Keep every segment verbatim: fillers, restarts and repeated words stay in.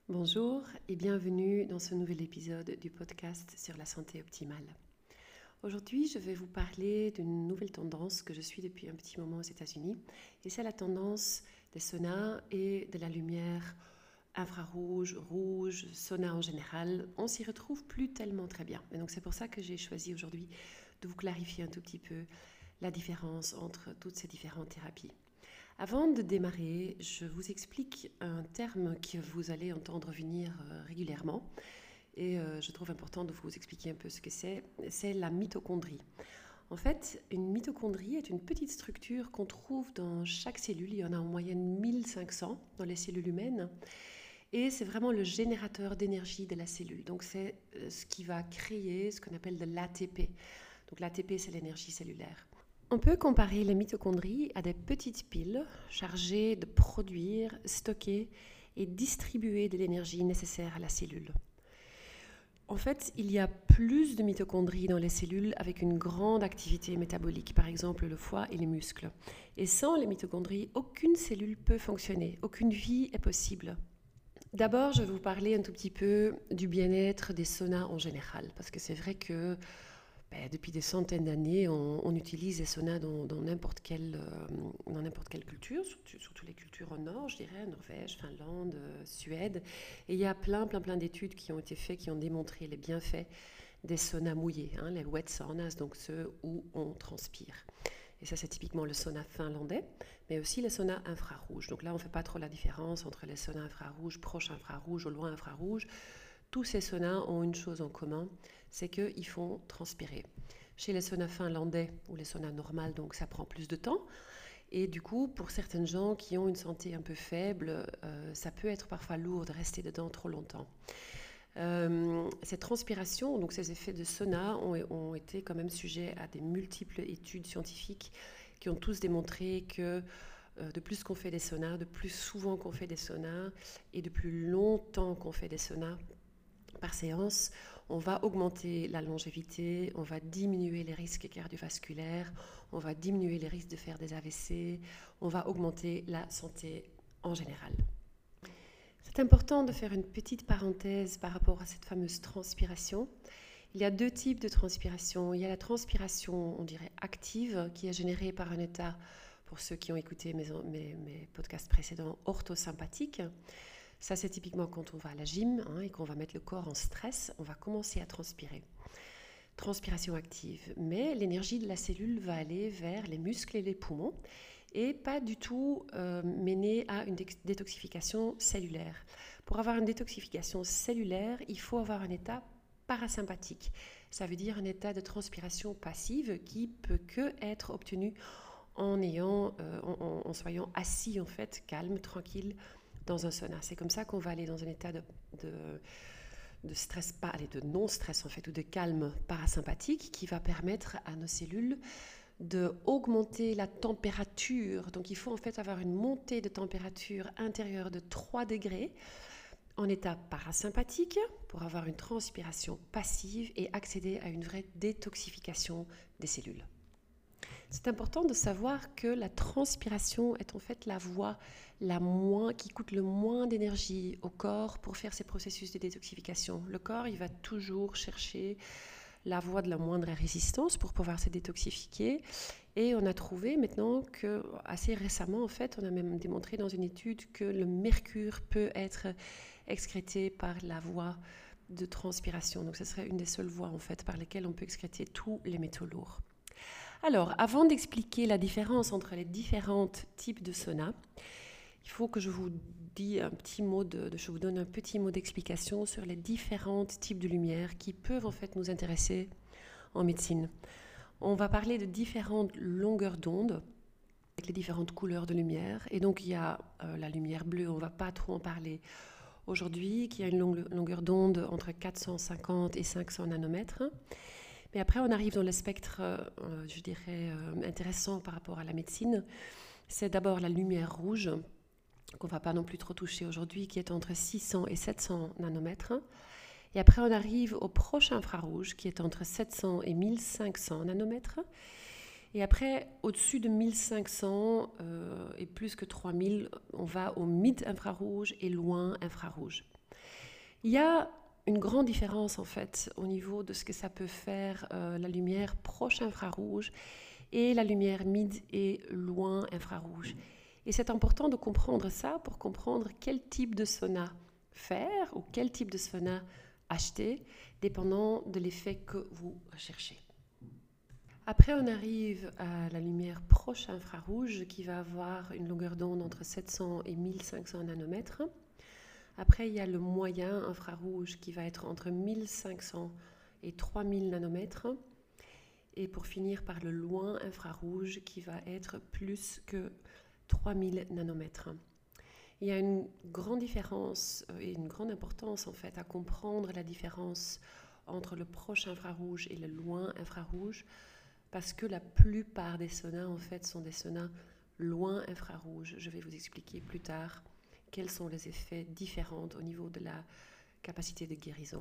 Bonjour et bienvenue dans ce nouvel épisode du podcast sur la santé optimale. Aujourd'hui, je vais vous parler d'une nouvelle tendance que je suis depuis un petit moment aux États-Unis, et c'est la tendance des saunas et de la lumière infrarouge, rouge, sauna en général. On s'y retrouve plus tellement très bien. Et donc c'est pour ça que j'ai choisi aujourd'hui de vous clarifier un tout petit peu la différence entre toutes ces différentes thérapies. Avant de démarrer, je vous explique un terme que vous allez entendre venir régulièrement et je trouve important de vous expliquer un peu ce que c'est. C'est la mitochondrie. En fait, une mitochondrie est une petite structure qu'on trouve dans chaque cellule. Il y en a en moyenne mille cinq cents dans les cellules humaines. Et c'est vraiment le générateur d'énergie de la cellule. Donc c'est ce qui va créer ce qu'on appelle de l'A T P. Donc l'A T P, c'est l'énergie cellulaire. On peut comparer les mitochondries à des petites piles chargées de produire, stocker et distribuer de l'énergie nécessaire à la cellule. En fait, il y a plus de mitochondries dans les cellules avec une grande activité métabolique, par exemple le foie et les muscles. Et sans les mitochondries, aucune cellule peut fonctionner, aucune vie est possible. D'abord, je vais vous parler un tout petit peu du bien-être des saunas en général, parce que c'est vrai que ben, depuis des centaines d'années, on, on utilise les saunas dans, dans n'importe quelle, euh, dans n'importe quelle culture, surtout, surtout les cultures au nord, je dirais, Norvège, Finlande, euh, Suède. Et il y a plein, plein, plein d'études qui ont été faites, qui ont démontré les bienfaits des saunas mouillés, hein, les wet saunas, donc ceux où on transpire. Et ça, c'est typiquement le sauna finlandais, mais aussi les saunas infrarouges. Donc là, on ne fait pas trop la différence entre les saunas infrarouges, proches infrarouges ou loin infrarouges. Tous ces saunas ont une chose en commun, c'est qu'ils font transpirer. Chez les saunas finlandais ou les saunas normales, donc ça prend plus de temps. Et du coup, pour certaines gens qui ont une santé un peu faible, euh, ça peut être parfois lourd de rester dedans trop longtemps. Euh, cette transpiration, donc ces effets de sauna, ont, ont été quand même sujets à des multiples études scientifiques qui ont tous démontré que euh, de plus qu'on fait des saunas, de plus souvent qu'on fait des saunas et de plus longtemps qu'on fait des saunas par séance, on va augmenter la longévité, on va diminuer les risques cardiovasculaires, on va diminuer les risques de faire des A V C, on va augmenter la santé en général. C'est important de faire une petite parenthèse par rapport à cette fameuse transpiration. Il y a deux types de transpiration. Il y a la transpiration, on dirait active, qui est générée par un état, pour ceux qui ont écouté mes, mes, mes podcasts précédents, orthosympathique. Ça, c'est typiquement quand on va à la gym hein, et qu'on va mettre le corps en stress, on va commencer à transpirer. Transpiration active. Mais l'énergie de la cellule va aller vers les muscles et les poumons et pas du tout euh, mener à une détoxification cellulaire. Pour avoir une détoxification cellulaire, il faut avoir un état parasympathique. Ça veut dire un état de transpiration passive qui peut que être obtenu en, ayant, euh, en, en, en soyant assis, en fait, calme, tranquille, dans un sauna. C'est comme ça qu'on va aller dans un état de, de, de stress, pas, allez, de non-stress en fait, ou de calme parasympathique qui va permettre à nos cellules d'augmenter la température. Donc il faut en fait avoir une montée de température intérieure de trois degrés en état parasympathique pour avoir une transpiration passive et accéder à une vraie détoxification des cellules. C'est important de savoir que la transpiration est en fait la voie la moins, qui coûte le moins d'énergie au corps pour faire ces processus de détoxification. Le corps, il va toujours chercher la voie de la moindre résistance pour pouvoir se détoxifier. Et on a trouvé maintenant que, assez récemment en fait, on a même démontré dans une étude que le mercure peut être excrété par la voie de transpiration. Donc ce serait une des seules voies en fait par lesquelles on peut excréter tous les métaux lourds. Alors, avant d'expliquer la différence entre les différents types de sauna, il faut que je vous dise un petit mot de, de, je vous donne un petit mot d'explication sur les différents types de lumière qui peuvent en fait nous intéresser en médecine. On va parler de différentes longueurs d'onde avec les différentes couleurs de lumière. Et donc, il y a euh, la lumière bleue, on ne va pas trop en parler aujourd'hui, qui a une longue, longueur d'onde entre quatre cent cinquante et cinq cents nanomètres. Mais après, on arrive dans le spectre, euh, je dirais, euh, intéressant par rapport à la médecine. C'est d'abord la lumière rouge, qu'on ne va pas non plus trop toucher aujourd'hui, qui est entre six cents et sept cents nanomètres. Et après, on arrive au proche infrarouge, qui est entre sept cents et mille cinq cents nanomètres. Et après, au-dessus de mille cinq cents euh, et plus que trois mille, on va au mid-infrarouge et loin infrarouge. Il y a une grande différence en fait au niveau de ce que ça peut faire euh, la lumière proche infrarouge et la lumière mid et loin infrarouge. Et c'est important de comprendre ça pour comprendre quel type de sauna faire ou quel type de sauna acheter, dépendant de l'effet que vous recherchez. Après, on arrive à la lumière proche infrarouge qui va avoir une longueur d'onde entre sept cents et mille cinq cents nanomètres. Après, il y a le moyen infrarouge qui va être entre mille cinq cents et trois mille nanomètres. Et pour finir par le loin infrarouge qui va être plus que trois mille nanomètres. Il y a une grande différence et une grande importance en fait à comprendre la différence entre le proche infrarouge et le loin infrarouge, parce que la plupart des saunas en fait sont des saunas loin infrarouge. Je vais vous expliquer plus tard quels sont les effets différents au niveau de la capacité de guérison.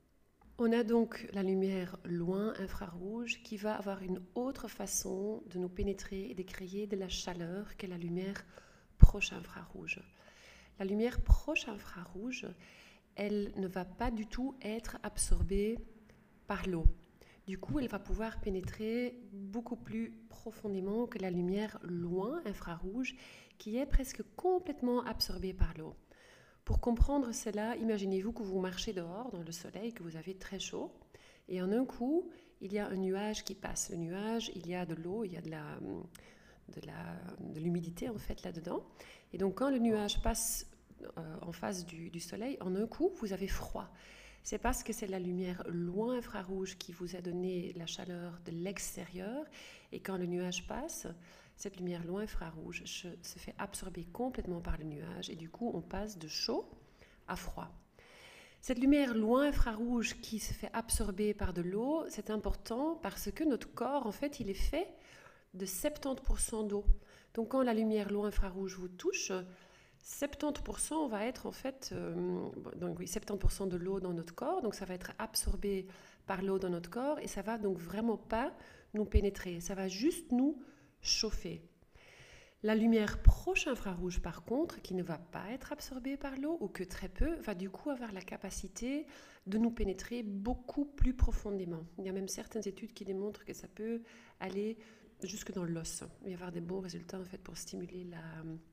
On a donc la lumière loin infrarouge qui va avoir une autre façon de nous pénétrer et de créer de la chaleur que la lumière proche infrarouge. La lumière proche infrarouge, elle ne va pas du tout être absorbée par l'eau. Du coup, elle va pouvoir pénétrer beaucoup plus profondément que la lumière loin infrarouge qui est presque complètement absorbée par l'eau. Pour comprendre cela, imaginez-vous que vous marchez dehors dans le soleil, que vous avez très chaud, et en un coup, il y a un nuage qui passe. Le nuage, il y a de l'eau, il y a de la, de la, de l'humidité en fait là-dedans. Et donc quand le nuage passe euh, en face du, du soleil, en un coup, vous avez froid. C'est parce que c'est la lumière loin infrarouge qui vous a donné la chaleur de l'extérieur, et quand le nuage passe, cette lumière loin infrarouge se fait absorber complètement par le nuage et du coup on passe de chaud à froid. Cette lumière loin infrarouge qui se fait absorber par de l'eau, c'est important parce que notre corps en fait il est fait de soixante-dix pour cent d'eau. Donc quand la lumière loin infrarouge vous touche, soixante-dix pour cent va être en fait euh, donc oui, soixante-dix pour cent de l'eau dans notre corps, donc ça va être absorbé par l'eau dans notre corps et ça va donc vraiment pas nous pénétrer, ça va juste nous chauffer. La lumière proche infrarouge, par contre, qui ne va pas être absorbée par l'eau ou que très peu, va du coup avoir la capacité de nous pénétrer beaucoup plus profondément. Il y a même certaines études qui démontrent que ça peut aller jusque dans l'os. Il va y avoir des bons résultats en fait pour stimuler la,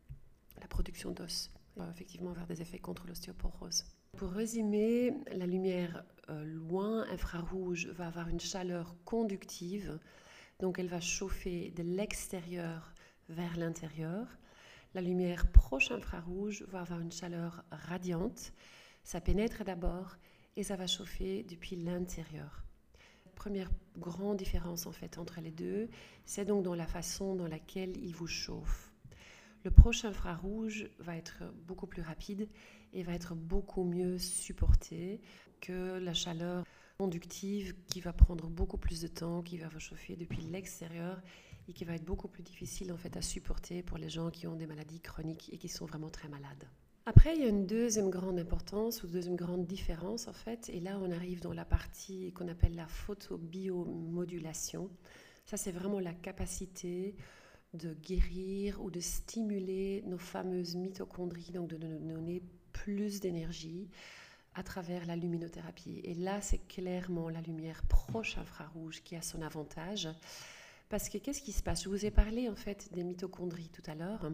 la production d'os. Il va effectivement avoir des effets contre l'ostéoporose. Pour résumer, la lumière euh, loin infrarouge va avoir une chaleur conductive. Donc elle va chauffer de l'extérieur vers l'intérieur. La lumière proche infrarouge va avoir une chaleur radiante. Ça pénètre d'abord et ça va chauffer depuis l'intérieur. La première grande différence en fait entre les deux, c'est donc dans la façon dans laquelle il vous chauffe. Le proche infrarouge va être beaucoup plus rapide et va être beaucoup mieux supporté que la chaleur conductive qui va prendre beaucoup plus de temps, qui va vous chauffer depuis l'extérieur et qui va être beaucoup plus difficile en fait à supporter pour les gens qui ont des maladies chroniques et qui sont vraiment très malades. Après, il y a une deuxième grande importance ou deuxième grande différence en fait, et là on arrive dans la partie qu'on appelle la photobiomodulation. Ça c'est vraiment la capacité de guérir ou de stimuler nos fameuses mitochondries, donc de nous donner plus d'énergie à travers la luminothérapie. Et là, c'est clairement la lumière proche infrarouge qui a son avantage. Parce que qu'est-ce qui se passe ? Je vous ai parlé en fait des mitochondries tout à l'heure.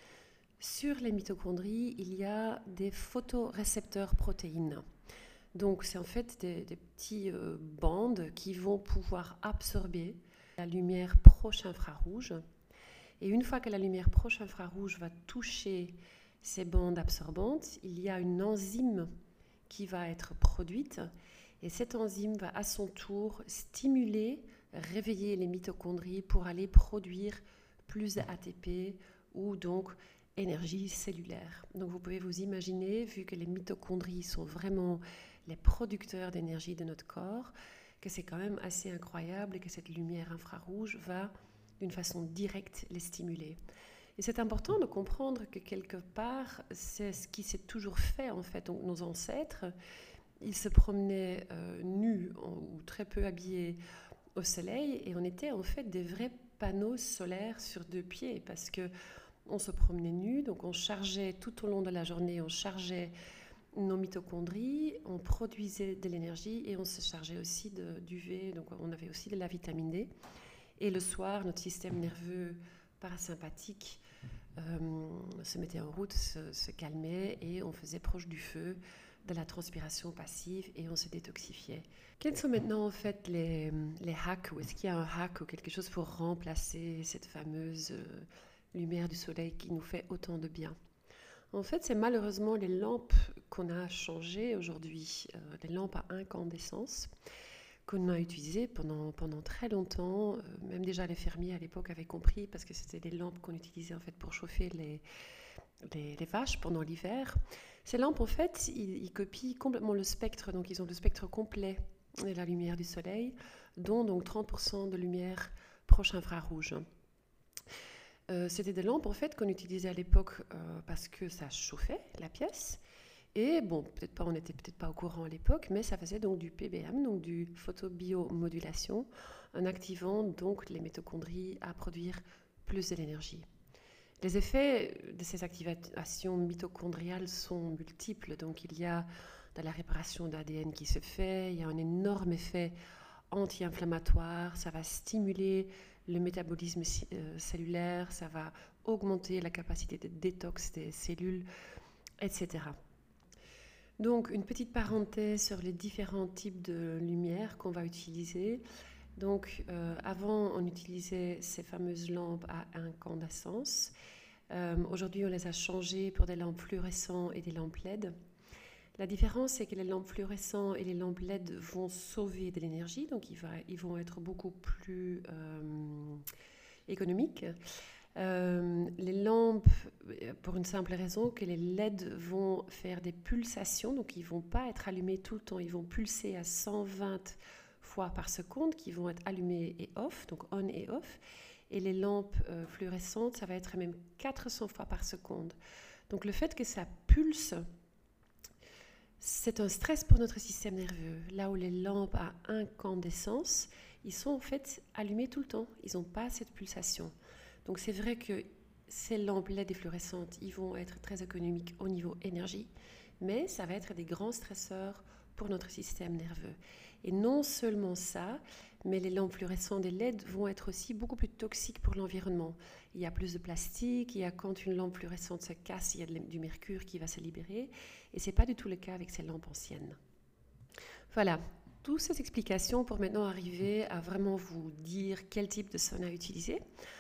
Sur les mitochondries, il y a des photorécepteurs protéines. Donc, c'est en fait des, des petites euh, bandes qui vont pouvoir absorber la lumière proche infrarouge. Et une fois que la lumière proche infrarouge va toucher ces bandes absorbantes, il y a une enzyme qui va être produite et cette enzyme va à son tour stimuler, réveiller les mitochondries pour aller produire plus de A T P ou donc énergie cellulaire. Donc vous pouvez vous imaginer, vu que les mitochondries sont vraiment les producteurs d'énergie de notre corps, que c'est quand même assez incroyable et que cette lumière infrarouge va d'une façon directe les stimuler. Et c'est important de comprendre que quelque part, c'est ce qui s'est toujours fait en fait. Donc, nos ancêtres, ils se promenaient euh, nus ou très peu habillés au soleil et on était en fait des vrais panneaux solaires sur deux pieds parce que on se promenait nu, donc on chargeait tout au long de la journée, on chargeait nos mitochondries, on produisait de l'énergie et on se chargeait aussi de, d'U V, donc on avait aussi de la vitamine D. Et le soir, notre système nerveux parasympathique euh, se mettait en route, se, se calmait et on faisait proche du feu, de la transpiration passive et on se détoxifiait. Quels sont maintenant en fait les, les hacks, ou est-ce qu'il y a un hack ou quelque chose pour remplacer cette fameuse euh, lumière du soleil qui nous fait autant de bien? En fait, c'est malheureusement les lampes qu'on a changées aujourd'hui, euh, les lampes à incandescence qu'on a utilisées pendant, pendant très longtemps. Euh, même déjà les fermiers à l'époque avaient compris parce que c'était des lampes qu'on utilisait en fait pour chauffer les, les, les vaches pendant l'hiver. Ces lampes, en fait, ils, ils copient complètement le spectre, donc ils ont le spectre complet de la lumière du soleil, dont donc trente pour cent de lumière proche infrarouge. Euh, c'était des lampes en fait qu'on utilisait à l'époque euh, parce que ça chauffait la pièce et bon, peut-être pas, on n'était peut-être pas au courant à l'époque, mais ça faisait donc du P B M, donc du photobiomodulation, en activant donc les mitochondries à produire plus de l'énergie. Les effets de ces activations mitochondriales sont multiples, donc il y a de la réparation d'A D N qui se fait, il y a un énorme effet anti-inflammatoire, ça va stimuler le métabolisme euh, cellulaire, ça va augmenter la capacité de détox des cellules, et cetera. Donc, une petite parenthèse sur les différents types de lumière qu'on va utiliser. Donc, euh, avant, on utilisait ces fameuses lampes à incandescence. Euh, aujourd'hui, on les a changées pour des lampes fluorescentes et des lampes L E D. La différence, c'est que les lampes fluorescentes et les lampes L E D vont sauver de l'énergie, donc ils, va, ils vont être beaucoup plus euh, économiques. Euh, les lampes, pour une simple raison, que les L E D vont faire des pulsations, donc ils ne vont pas être allumés tout le temps, ils vont pulser à cent vingt fois par seconde, qui vont être allumés et off, donc on et off. Et les lampes euh, fluorescentes, ça va être même quatre cents fois par seconde. Donc le fait que ça pulse, c'est un stress pour notre système nerveux. Là où les lampes à incandescence, ils sont en fait allumés tout le temps. Ils n'ont pas cette pulsation. Donc c'est vrai que ces lampes L E D et fluorescentes, ils vont être très économiques au niveau énergie, mais ça va être des grands stresseurs pour notre système nerveux. Et non seulement ça, mais les lampes fluorescentes et L E D vont être aussi beaucoup plus toxiques pour l'environnement. Il y a plus de plastique, il y a quand une lampe fluorescente se casse, il y a du mercure qui va se libérer, et ce n'est pas du tout le cas avec ces lampes anciennes. Voilà, toutes ces explications pour maintenant arriver à vraiment vous dire quel type de sauna utiliser.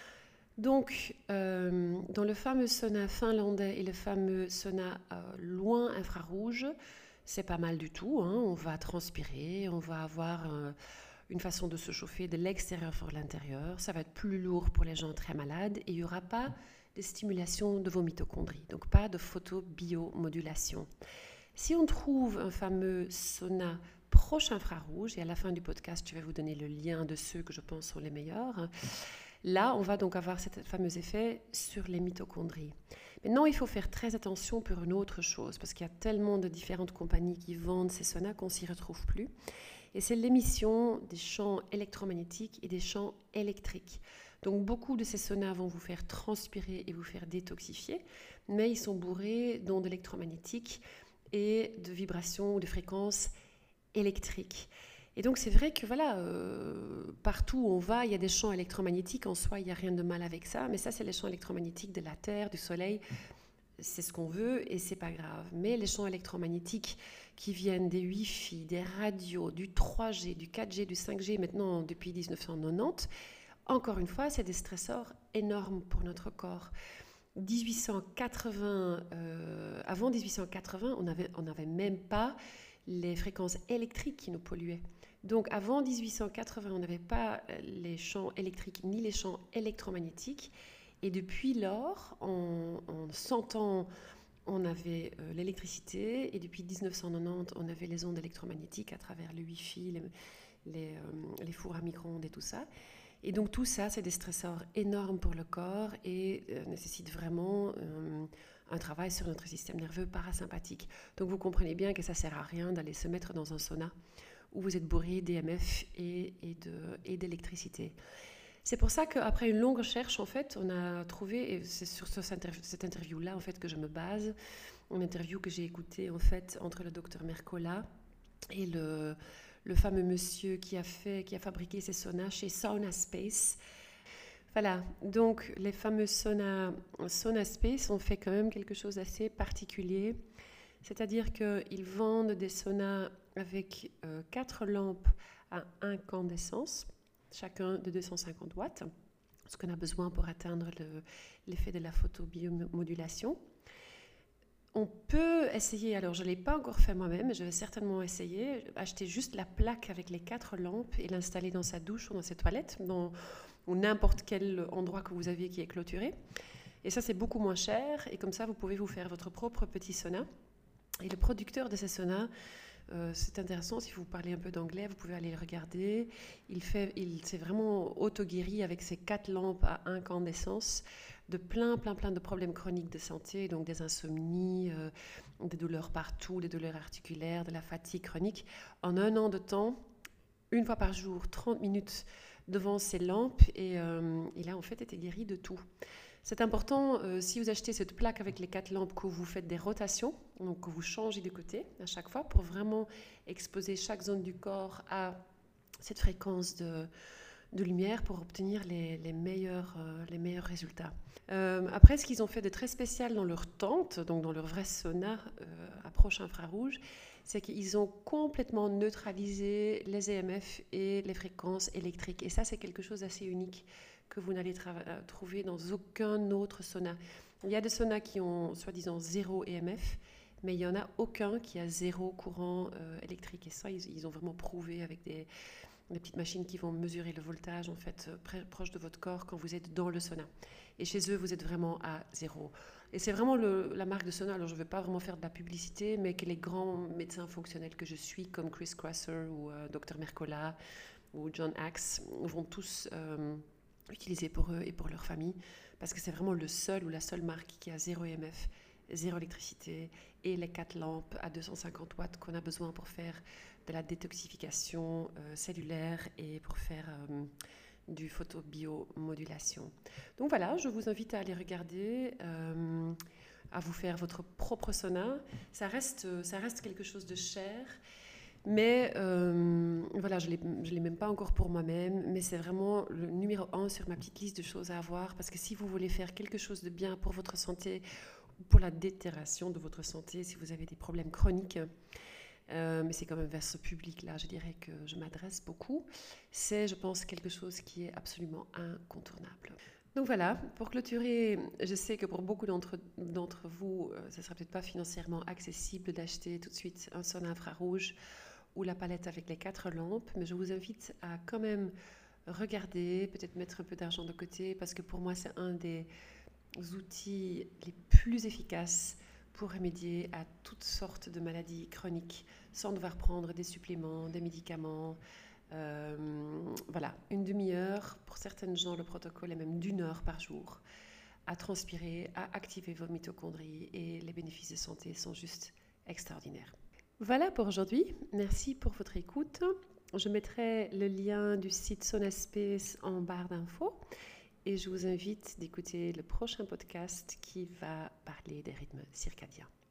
Donc, euh, dans le fameux sauna finlandais et le fameux sauna euh, loin infrarouge, c'est pas mal du tout, hein. On va transpirer, on va avoir euh, une façon de se chauffer de l'extérieur vers l'intérieur. Ça va être plus lourd pour les gens très malades et il n'y aura pas de stimulation de vos mitochondries, donc pas de photobiomodulation. Si on trouve un fameux sauna proche infrarouge, et à la fin du podcast, je vais vous donner le lien de ceux que je pense sont les meilleurs, là, on va donc avoir ce fameux effet sur les mitochondries. Maintenant, il faut faire très attention pour une autre chose, parce qu'il y a tellement de différentes compagnies qui vendent ces saunas qu'on ne s'y retrouve plus. Et c'est l'émission des champs électromagnétiques et des champs électriques. Donc, beaucoup de ces saunas vont vous faire transpirer et vous faire détoxifier, mais ils sont bourrés donc d'électromagnétiques et de vibrations ou de fréquences électriques. Et donc, c'est vrai que voilà, euh, partout où on va, il y a des champs électromagnétiques. En soi, il n'y a rien de mal avec ça. Mais ça, c'est les champs électromagnétiques de la Terre, du Soleil. C'est ce qu'on veut et c'est pas grave. Mais les champs électromagnétiques qui viennent des Wi-Fi, des radios, du trois G, du quatre G, du cinq G, maintenant depuis dix-neuf cent quatre-vingt-dix, encore une fois, c'est des stressors énormes pour notre corps. dix-huit cent quatre-vingts, euh, avant dix-huit cent quatre-vingts, on n'avait on n'avait même pas les fréquences électriques qui nous polluaient. Donc avant dix-huit cent quatre-vingts, on n'avait pas les champs électriques ni les champs électromagnétiques. Et depuis lors, en, en cent ans, on avait euh, l'électricité. Et depuis dix-neuf cent quatre-vingt-dix, on avait les ondes électromagnétiques à travers le Wi-Fi, les, les, euh, les fours à micro-ondes et tout ça. Et donc tout ça, c'est des stressors énormes pour le corps et euh, nécessite vraiment euh, un travail sur notre système nerveux parasympathique. Donc vous comprenez bien que ça ne sert à rien d'aller se mettre dans un sauna où vous êtes bourré d'E M F et, et, de, et d'électricité. C'est pour ça qu'après une longue recherche, en fait, on a trouvé, et c'est sur ce- cette interview- cette interview-là en fait, que je me base, une interview que j'ai écoutée en fait, entre le docteur Mercola et le, le fameux monsieur qui a, fait, qui a fabriqué ces saunas chez Sauna Space. Voilà, donc les fameux saunas Sauna Space ont fait quand même quelque chose d'assez particulier. C'est-à-dire qu'ils vendent des saunas avec euh, quatre lampes à incandescence, chacun de deux cent cinquante watts, ce qu'on a besoin pour atteindre le- l'effet de la photobiomodulation. On peut essayer, alors je ne l'ai pas encore fait moi-même, mais je vais certainement essayer, acheter juste la plaque avec les quatre lampes et l'installer dans sa douche ou dans ses toilettes, dans, ou n'importe quel endroit que vous avez qui est clôturé. Et ça, c'est beaucoup moins cher, et comme ça, vous pouvez vous faire votre propre petit sauna. Et le producteur de ces saunas, euh, c'est intéressant, si vous parlez un peu d'anglais, vous pouvez aller le regarder. Il, fait, il s'est vraiment auto-guéri avec ses quatre lampes à incandescence de plein, plein, plein de problèmes chroniques de santé, donc des insomnies, euh, des douleurs partout, des douleurs articulaires, de la fatigue chronique. En un an de temps, une fois par jour, trente minutes devant ces lampes, et euh, il a en fait été guéri de tout. C'est important, euh, si vous achetez cette plaque avec les quatre lampes, que vous faites des rotations, donc que vous changez de côté à chaque fois pour vraiment exposer chaque zone du corps à cette fréquence de, de lumière pour obtenir les, les, meilleurs, euh, les meilleurs résultats. Euh, après, ce qu'ils ont fait de très spécial dans leur tente, donc dans leur vrai sauna euh, approche infrarouge, c'est qu'ils ont complètement neutralisé les E M F et les fréquences électriques. Et ça, c'est quelque chose d'assez unique que vous n'allez tra- trouver dans aucun autre sauna. Il y a des saunas qui ont soi-disant zéro E M F, mais il n'y en a aucun qui a zéro courant euh, électrique. Et ça, ils, ils ont vraiment prouvé avec des, des petites machines qui vont mesurer le voltage en fait, près, proche de votre corps quand vous êtes dans le sauna. Et chez eux, vous êtes vraiment à zéro. Et c'est vraiment le, la marque de sauna, alors je ne vais pas vraiment faire de la publicité, mais que les grands médecins fonctionnels que je suis, comme Chris Krasser ou euh, docteur Mercola ou John Axe, vont tous euh, utiliser pour eux et pour leur famille, parce que c'est vraiment le seul ou la seule marque qui a zéro E M F, zéro électricité et les quatre lampes à deux cent cinquante watts qu'on a besoin pour faire de la détoxification euh, cellulaire et pour faire euh, du photobiomodulation. Donc voilà, je vous invite à aller regarder, euh, à vous faire votre propre sauna. Ça reste, ça reste quelque chose de cher, mais euh, voilà, je ne l'ai même pas encore pour moi-même, mais c'est vraiment le numéro un sur ma petite liste de choses à avoir, parce que si vous voulez faire quelque chose de bien pour votre santé, ou pour la déterration de votre santé, si vous avez des problèmes chroniques, Euh, mais c'est quand même vers ce public-là, je dirais que je m'adresse beaucoup. C'est, je pense, quelque chose qui est absolument incontournable. Donc voilà, pour clôturer, je sais que pour beaucoup d'entre, d'entre vous, euh, ce ne sera peut-être pas financièrement accessible d'acheter tout de suite un sauna infrarouge ou la palette avec les quatre lampes, mais je vous invite à quand même regarder, peut-être mettre un peu d'argent de côté, parce que pour moi, c'est un des outils les plus efficaces pour remédier à toutes sortes de maladies chroniques sans devoir prendre des suppléments, des médicaments. Euh, voilà, une demi-heure, pour certaines gens le protocole est même d'une heure par jour, à transpirer, à activer vos mitochondries, et les bénéfices de santé sont juste extraordinaires. Voilà pour aujourd'hui, merci pour votre écoute. Je mettrai le lien du site Sonaspace en barre d'infos. Et je vous invite d'écouter le prochain podcast qui va parler des rythmes circadiens.